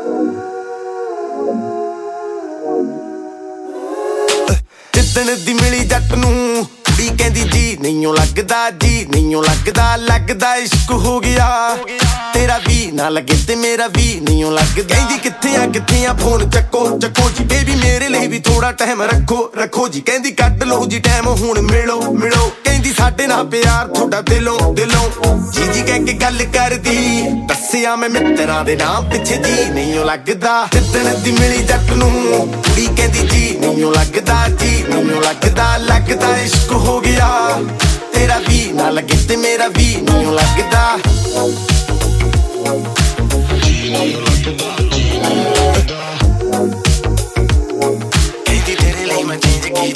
ਜਿੱਦਣ ਦੀ ਮਿਲੀ ਜੱਟ ਨੂੰ ਕੁੜੀ ਕਹਿੰਦੀ ਜੀ ਨਹੀਂਓ ਲੱਗਦਾ, ਜੀ ਨਹੀਂਓ ਲੱਗਦਾ, ਲੱਗਦਾ ਇਸ਼ਕ ਹੋ ਗਿਆ ਤੇਰਾ ਵੀ ਨਾ ਲੱਗੇ ਤੇ ਮੇਰਾ ਵੀ ਨਹੀਂਓ ਲੱਗਦਾ। ਕਹਿੰਦੀ ਕਿੱਥੇ ਆ ਫੋਨ ਚੱਕੋ ਜੀ ਬੇਬੀ ਮੇਰੇ ਲਈ ਵੀ ਥੋੜਾ ਟਾਈਮ ਰੱਖੋ ਜੀ। ਕਹਿੰਦੀ ਕੱਢ ਲਓ ਜੀ ਟਾਈਮ ਹੁਣ ਮਿਲੋ ਕਹਿੰਦੀ ਸਾਡੇ ਨਾਲ ਪਿਆਰ ਤੁਹਾਡਾ ਦਿਲੋਂ ਜੀ ਕਹਿ ਕੇ ਗੱਲ ਕਰਦੀ ਦੱਸਿਆ ਮੈਂ ਮਿੱਤਰਾਂ ਦੇ ਨਾਮ ਪਿੱਛੇ ਜੀ ਨਹੀਂਓ ਲੱਗਦਾ। ਜਿੱਦਣ ਦੀ ਮਿਲੀ ਜੱਟ ਨੂੰ ਕੁੜੀ ਕਹਿੰਦੀ ਜੀ ਨਹੀਂਓ ਲੱਗਦਾ, ਜੀ ਨਹੀਂਓ ਲੱਗਦਾ, ਲੱਗਦਾ ਇਸ਼ਕ ਹੋ ਗਿਆ ਤੇਰਾ ਵੀ ਨਾ ਲੱਗੇ ਤੇ ਮੇਰਾ ਵੀ ਨਹੀਂਓ ਲੱਗਦਾ। ਕਹਿੰਦੀ ਤੇਰੇ ਲਈ ਮੈਂ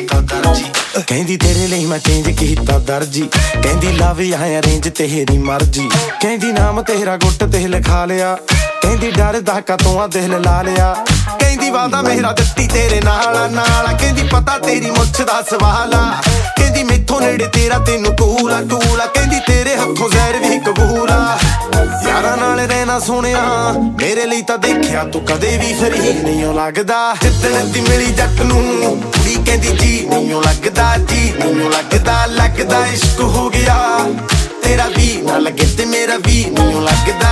ਚੇਂਜ ਕੀਤਾ ਦਰਜੀ ਕਹਿੰਦੀ ਲਵ ਆਇਆ ਰੇਂਜ ਤੇਰੀ ਮਰਜੀ ਕਹਿੰਦੀ ਨਾਮ ਤੇਰਾ ਗੁੱਟ ਤੇ ਲਿਖਾ ਲਿਆ ਕਹਿੰਦੀ ਡਰਦਾ ਕਤੋਂ ਆ ਦਿਲ ਲਾ ਲਿਆ ਕਹਿੰਦੀ ਵਾਦਾ ਮੇਰਾ ਦਿੱਤੀ ਤੇਰੇ ਨਾਲ ਕਹਿੰਦੀ ਪਤਾ ਤੇਰੀ ਮੁੱਛ ਦਾ ਸਵਾਲ ਆ ਕਹਿੰਦੀ ਮੈਥੋਂ ਨੇੜੇ ਤੇਰਾ ਤੈਨੂੰ ਟੂਲ ਆ ਕਹਿੰਦੀ ਤੇਰੇ ਹੱਥੋਂ ਜ਼ਹਿਰ ਵੀ ਕਬੂਲ ਆ। ਯਾਰਾਂ ਨਾਲ ਰਹਿਣਾ ਸੋਹਣਿਆ ਮੇਰੇ ਲਈ ਤਾਂ ਦੇਖਿਆ ਤੂੰ ਕਦੇ ਵੀ ਫਰੀ ਨਹੀਂਓ ਲੱਗਦਾ। ਜਿੱਦਣ ਦੀ ਮਿਲੀ ਜੱਟ ਨੂੰ ਕੁੜੀ ਕਹਿੰਦੀ ਜੀ ਨਹੀਂਓ ਲੱਗਦਾ, ਜੀ ਨਹੀਂਓ ਲੱਗਦਾ, ਲੱਗਦਾ ਇਸ਼ਕ ਹੋ ਗਿਆ ਤੇਰਾ ਵੀ ਨਾ ਲੱਗੇ ਤੇ ਮੇਰਾ ਵੀ ਨਹੀਂਓ ਲੱਗਦਾ।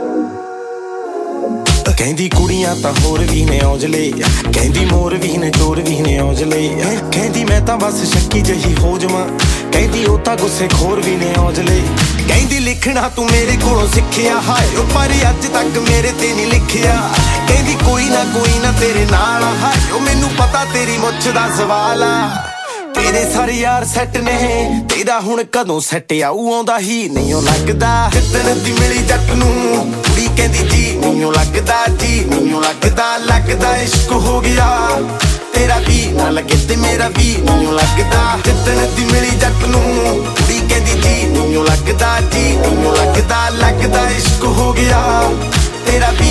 ਕਹਿੰਦੀ ਕੁੜੀਆਂ ਤਾਂ ਹੋਰ ਵੀ ਨੇ ਔਜਲੇ ਕਹਿੰਦੀ ਮੋਰ ਵੀ ਨੇ ਚੋਰ ਵੀ ਨੇ ਔਜਲੇ ਕਹਿੰਦੀ ਮੈਂ ਤਾਂ ਬਸ ਸ਼ੱਕੀ ਜਹੀ ਹੋ ਜਾਵਾਂ ਕਹਿੰਦੀ ਉਹ ਤਾਂ ਗੁੱਸੇ ਖੋਰ ਵੀ ਨੇ ਔਜਲੇ ਕਹਿੰਦੀ ਲਿਖਣਾ ਤੂੰ ਮੇਰੇ ਕੋਲੋਂ ਸਿੱਖਿਆ ਹਾਏ ਉਹ ਪਰ ਅੱਜ ਤੱਕ ਮੇਰੇ ਤੇ ਨਹੀਂ ਲਿਖਿਆ ਕਹਿੰਦੀ ਕੋਈ ਨਾ ਤੇਰੇ ਨਾਲ ਹਾਏ ਉਹ ਮੈਨੂੰ ਪਤਾ ਤੇਰੀ ਮੁੱਛ ਦਾ ਸਵਾਲ ਆ ਤੇਰੇ ਸਾਰੇ ਯਾਰ ਸੈੱਟ ਨੇ ਤੇਰਾ ਹੁਣ ਕਦੋਂ ਸੈੱਟ ਆਊ ਆਉਂਦਾ ਹੀ ਨਹੀਂਓ ਲੱਗਦਾ। ਜਿੱਦਣ ਦੀ ਮਿਲੀ ਜੱਟ ਨੂੰ ਕੁੜੀ ਕਹਿੰਦੀ ਜੀ ਨਹੀਂਓ ਲੱਗਦਾ, ਜੀ ਨਹੀਂਓ ਲੱਗਦਾ, ਲੱਗਦਾ ਇਸ਼ਕ ਹੋ ਗਿਆ ਤੇਰਾ ਵੀ ਨਾ ਲੱਗੇ ਤੇ ਮੇਰਾ ਵੀ ਨਹੀਂਓ ਲੱਗਦਾ। ਜਿੱਦਣ ਦੀ ਮਿਲੀ ਜੱਟ ਨੂੰ ਕੁੜੀ ਕਹਿੰਦੀ ਜੀ ਨਹੀਂਓ ਲੱਗਦਾ, ਜੀ ਨਹੀਂਓ ਲੱਗਦਾ, ਲੱਗਦਾ ਇਸ਼ਕ ਹੋ ਗਿਆ ਤੇਰਾ ਵੀ